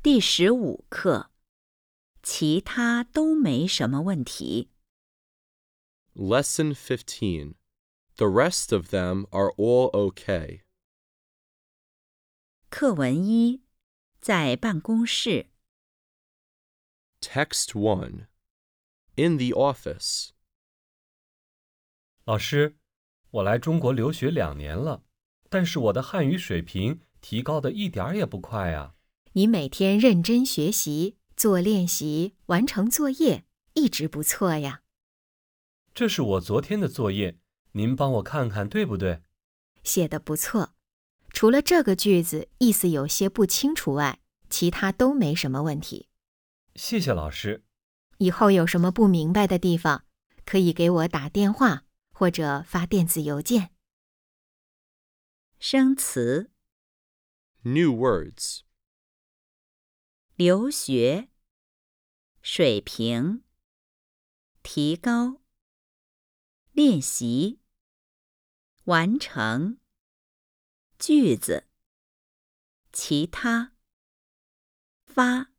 第15课，其他都没什么问题。 Lesson 15. The rest of them are all okay. 课文1，在办公室。 Text 1. In the office. 老师，我来中国留学2年了，但是我的汉语水平提高的一点儿也不快啊。 你每天认真学习，做练习，完成作业，一直不错呀。 这是我昨天的作业，您帮我看看对不对？ 写得不错，除了这个句子意思有些不清楚外，其他都没什么问题。 谢谢老师。 以后有什么不明白的地方，可以给我打电话或者发电子邮件。 生词： New words. 留学、水平、提高、练习、完成、句子、其他、发。